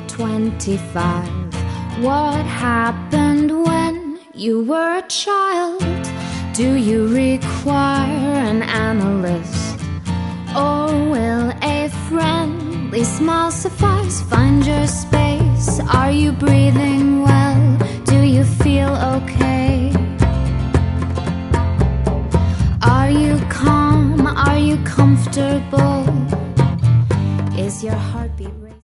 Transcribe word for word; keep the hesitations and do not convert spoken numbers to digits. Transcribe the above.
twenty-five. What happened when you were a child? Do you require an analyst? Or will a friendly smile suffice? Find your space. Are you breathing well? Do you feel okay? Are you calm? Are you comfortable? Is your heartbeat racing?